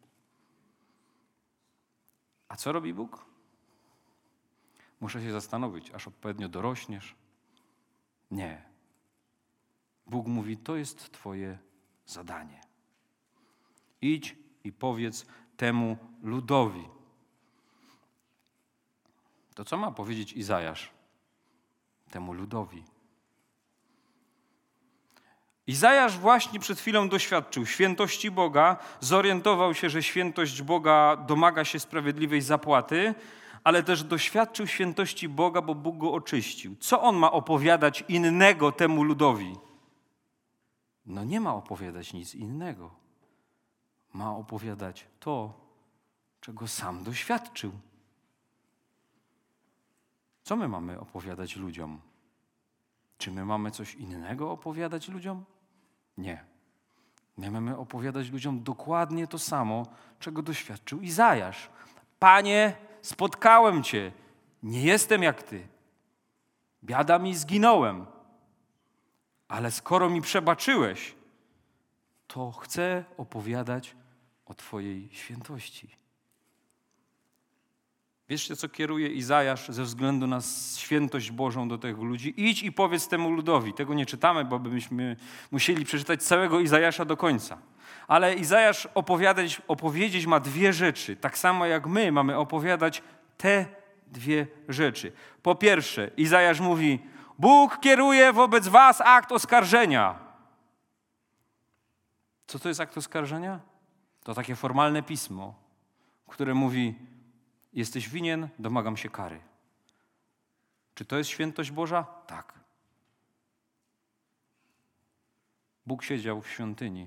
A co robi Bóg? Muszę się zastanowić, aż odpowiednio dorośniesz. Nie. Bóg mówi, to jest Twoje zadanie. Idź i powiedz temu ludowi. To co ma powiedzieć Izajasz temu ludowi? Izajasz właśnie przed chwilą doświadczył świętości Boga, zorientował się, że świętość Boga domaga się sprawiedliwej zapłaty, ale też doświadczył świętości Boga, bo Bóg go oczyścił. Co on ma opowiadać innego temu ludowi? No nie ma opowiadać nic innego. Ma opowiadać to, czego sam doświadczył. Co my mamy opowiadać ludziom? Czy my mamy coś innego opowiadać ludziom? Nie. My mamy opowiadać ludziom dokładnie to samo, czego doświadczył Izajasz. Panie, spotkałem Cię. Nie jestem jak Ty. Biada mi, zginąłem. Ale skoro mi przebaczyłeś, to chcę opowiadać o Twojej świętości. Wiecie, co kieruje Izajasz ze względu na świętość Bożą do tych ludzi? Idź i powiedz temu ludowi. Tego nie czytamy, bo byśmy musieli przeczytać całego Izajasza do końca. Ale Izajasz opowiadać, opowiedzieć ma dwie rzeczy. Tak samo jak my mamy opowiadać te dwie rzeczy. Po pierwsze, Izajasz mówi, Bóg kieruje wobec was akt oskarżenia. Co to jest akt oskarżenia? To takie formalne pismo, które mówi, jesteś winien, domagam się kary. Czy to jest świętość Boża? Tak. Bóg siedział w świątyni,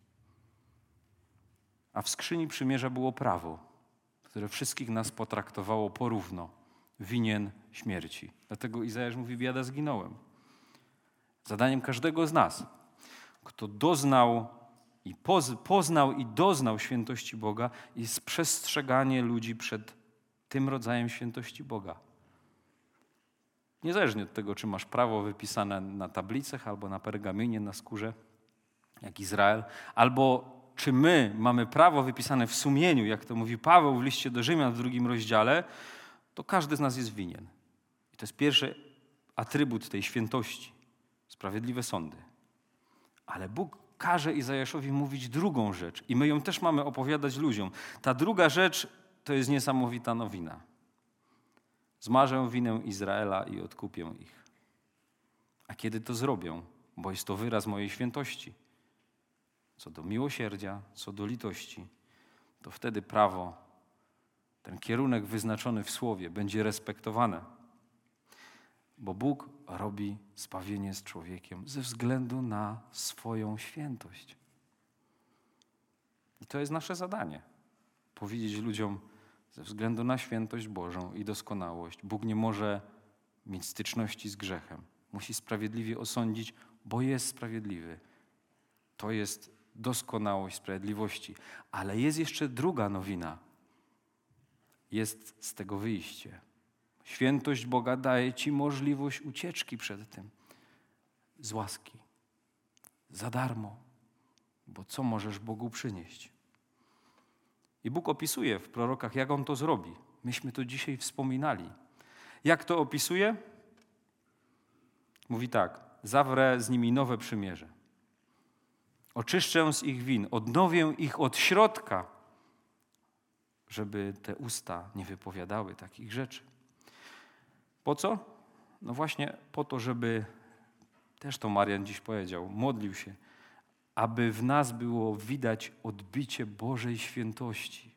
a w skrzyni przymierza było prawo, które wszystkich nas potraktowało porówno. Winien śmierci. Dlatego Izajasz mówi, biada, zginąłem. Zadaniem każdego z nas, kto doznał i poz, poznał i doznał świętości Boga, jest przestrzeganie ludzi przed tym rodzajem świętości Boga. Niezależnie od tego, czy masz prawo wypisane na tablicach albo na pergaminie, na skórze, jak Izrael, albo czy my mamy prawo wypisane w sumieniu, jak to mówi Paweł w liście do Rzymian w drugim rozdziale, to każdy z nas jest winien. I to jest pierwszy atrybut tej świętości. Sprawiedliwe sądy. Ale Bóg każe Izajaszowi mówić drugą rzecz i my ją też mamy opowiadać ludziom. Ta druga rzecz to jest niesamowita nowina. Zmarzę winę Izraela i odkupię ich. A kiedy to zrobię? Bo jest to wyraz mojej świętości. Co do miłosierdzia, co do litości, to wtedy prawo, ten kierunek wyznaczony w słowie będzie respektowane. Bo Bóg robi zbawienie z człowiekiem ze względu na swoją świętość. I to jest nasze zadanie. Powiedzieć ludziom, ze względu na świętość Bożą i doskonałość, Bóg nie może mieć styczności z grzechem. Musi sprawiedliwie osądzić, bo jest sprawiedliwy. To jest doskonałość sprawiedliwości. Ale jest jeszcze druga nowina. Jest z tego wyjście. Świętość Boga daje ci możliwość ucieczki przed tym. Z łaski. Za darmo. Bo co możesz Bogu przynieść? I Bóg opisuje w prorokach, jak On to zrobi. Myśmy to dzisiaj wspominali. Jak to opisuje? Mówi tak. Zawrę z nimi nowe przymierze. Oczyszczę z ich win. Odnowię ich od środka, żeby te usta nie wypowiadały takich rzeczy. Po co? No właśnie po to, żeby, też to Marian dziś powiedział, modlił się, aby w nas było widać odbicie Bożej świętości.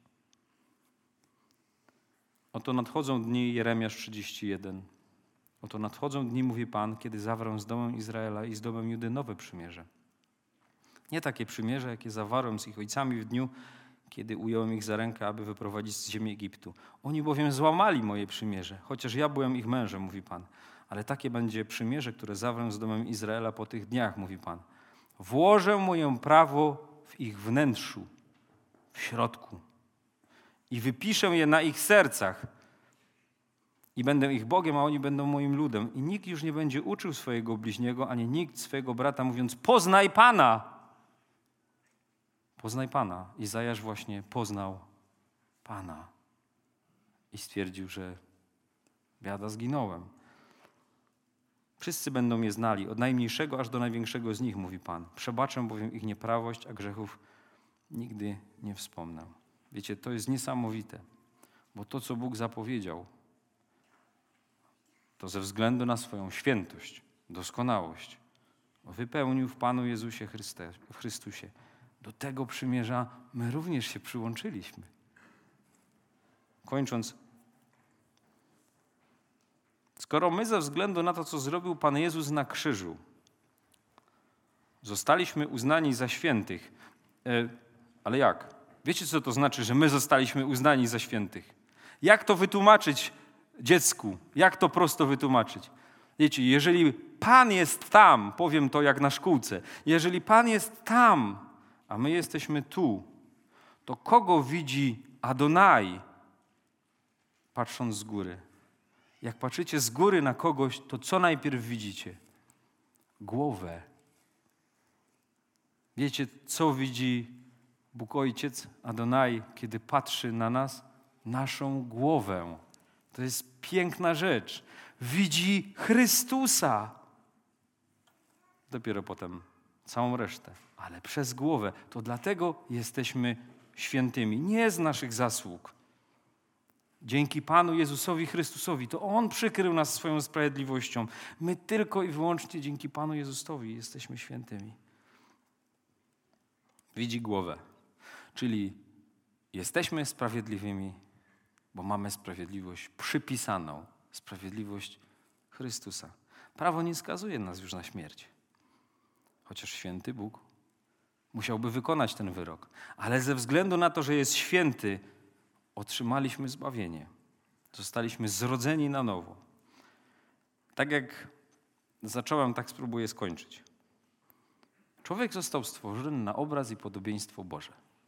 Oto nadchodzą dni, Jeremiasz trzydzieści jeden. Oto nadchodzą dni, mówi Pan, kiedy zawrę z domem Izraela i z domem Judy nowe przymierze. Nie takie przymierze, jakie zawarłem z ich ojcami w dniu, kiedy ująłem ich za rękę, aby wyprowadzić z ziemi Egiptu. Oni bowiem złamali moje przymierze, chociaż ja byłem ich mężem, mówi Pan. Ale takie będzie przymierze, które zawrę z domem Izraela po tych dniach, mówi Pan. Włożę moje prawo w ich wnętrzu, w środku i wypiszę je na ich sercach i będę ich Bogiem, a oni będą moim ludem. I nikt już nie będzie uczył swojego bliźniego, ani nikt swojego brata, mówiąc, poznaj Pana. Poznaj Pana. Izajasz właśnie poznał Pana i stwierdził, że biada, zginąłem. Wszyscy będą je znali, od najmniejszego aż do największego z nich, mówi Pan. Przebaczę bowiem ich nieprawość, a grzechów nigdy nie wspomnę. Wiecie, to jest niesamowite, bo to, co Bóg zapowiedział, to ze względu na swoją świętość, doskonałość, wypełnił w Panu Jezusie Chryste, w Chrystusie. Do tego przymierza my również się przyłączyliśmy. Kończąc, skoro my ze względu na to, co zrobił Pan Jezus na krzyżu, zostaliśmy uznani za świętych, e, ale jak? Wiecie, co to znaczy, że my zostaliśmy uznani za świętych? Jak to wytłumaczyć dziecku? Jak to prosto wytłumaczyć? Wiecie, jeżeli Pan jest tam, powiem to jak na szkółce, jeżeli Pan jest tam, a my jesteśmy tu, to kogo widzi Adonai, patrząc z góry? Jak patrzycie z góry na kogoś, to co najpierw widzicie? Głowę. Wiecie, co widzi Bóg Ojciec, Adonai, kiedy patrzy na nas? Naszą głowę. To jest piękna rzecz. Widzi Chrystusa. Dopiero potem całą resztę, ale przez głowę. To dlatego jesteśmy świętymi. Nie z naszych zasług. Dzięki Panu Jezusowi Chrystusowi. To On przykrył nas swoją sprawiedliwością. My tylko i wyłącznie dzięki Panu Jezusowi jesteśmy świętymi. Widzi głowę. Czyli jesteśmy sprawiedliwymi, bo mamy sprawiedliwość przypisaną. Sprawiedliwość Chrystusa. Prawo nie skazuje nas już na śmierć. Chociaż święty Bóg musiałby wykonać ten wyrok. Ale ze względu na to, że jest święty, otrzymaliśmy zbawienie. Zostaliśmy zrodzeni na nowo. Tak jak zacząłem, tak spróbuję skończyć. Człowiek został stworzony na obraz i podobieństwo Boże.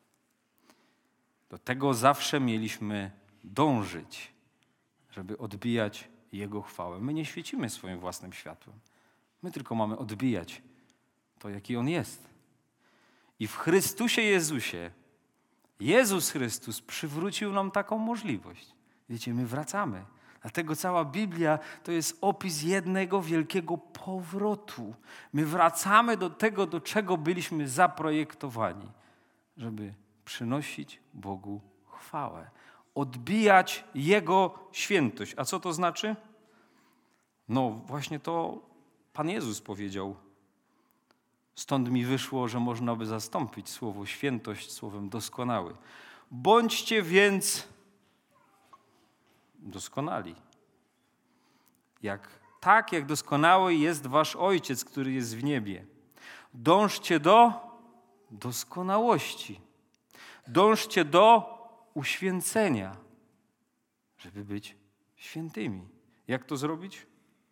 Do tego zawsze mieliśmy dążyć, żeby odbijać Jego chwałę. My nie świecimy swoim własnym światłem. My tylko mamy odbijać to, jaki On jest. I w Chrystusie Jezusie, Jezus Chrystus przywrócił nam taką możliwość. Wiecie, my wracamy. Dlatego cała Biblia to jest opis jednego wielkiego powrotu. My wracamy do tego, do czego byliśmy zaprojektowani, żeby przynosić Bogu chwałę. Odbijać Jego świętość. A co to znaczy? No właśnie to Pan Jezus powiedział. Stąd mi wyszło, że można by zastąpić słowo świętość słowem doskonały. Bądźcie więc doskonali. Jak, tak jak doskonały jest wasz Ojciec, który jest w niebie. Dążcie do doskonałości. Dążcie do uświęcenia, żeby być świętymi. Jak to zrobić?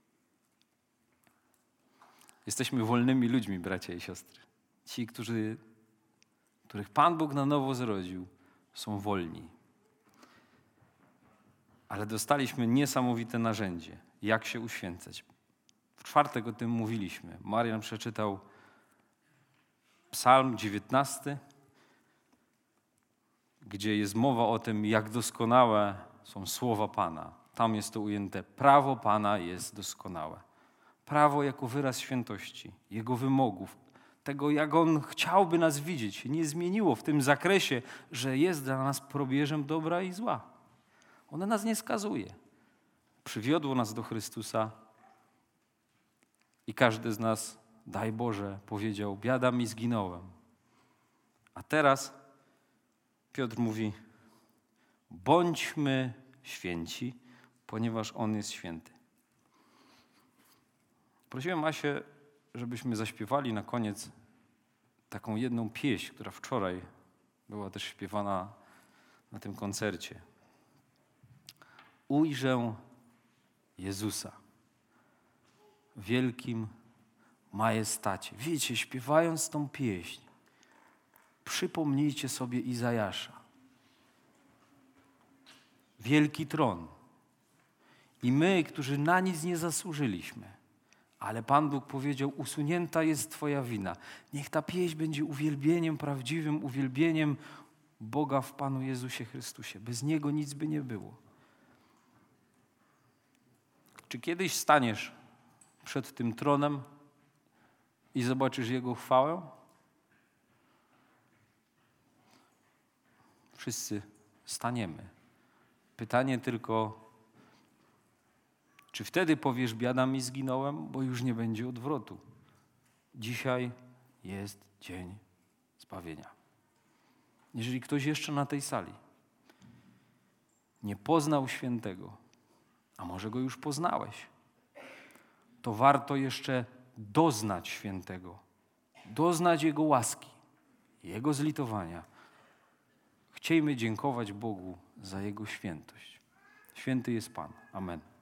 Jesteśmy wolnymi ludźmi, bracia i siostry. Ci, którzy, których Pan Bóg na nowo zrodził, są wolni. Ale dostaliśmy niesamowite narzędzie, jak się uświęcać. W czwartek o tym mówiliśmy. Marian przeczytał Psalm dziewiętnasty, gdzie jest mowa o tym, jak doskonałe są słowa Pana. Tam jest to ujęte. Prawo Pana jest doskonałe. Prawo jako wyraz świętości, Jego wymogów, tego, jak On chciałby nas widzieć, się nie zmieniło w tym zakresie, że jest dla nas probierzem dobra i zła. One nas nie skazuje. Przywiodło nas do Chrystusa i każdy z nas, daj Boże, powiedział, biada mi, zginąłem. A teraz Piotr mówi, bądźmy święci, ponieważ On jest święty. Prosiłem Asię, żebyśmy zaśpiewali na koniec taką jedną pieśń, która wczoraj była też śpiewana na tym koncercie. Ujrzę Jezusa w wielkim majestacie. Wiecie, śpiewając tą pieśń, przypomnijcie sobie Izajasza. Wielki tron. I my, którzy na nic nie zasłużyliśmy, ale Pan Bóg powiedział, usunięta jest twoja wina. Niech ta pieśń będzie uwielbieniem, prawdziwym uwielbieniem Boga w Panu Jezusie Chrystusie. Bez Niego nic by nie było. Czy kiedyś staniesz przed tym tronem i zobaczysz Jego chwałę? Wszyscy staniemy. Pytanie tylko, czy wtedy powiesz, biada mi, zginąłem, bo już nie będzie odwrotu. Dzisiaj jest dzień zbawienia. Jeżeli ktoś jeszcze na tej sali nie poznał świętego, a może go już poznałeś, to warto jeszcze doznać świętego, doznać Jego łaski, Jego zlitowania. Chciejmy dziękować Bogu za Jego świętość. Święty jest Pan. Amen.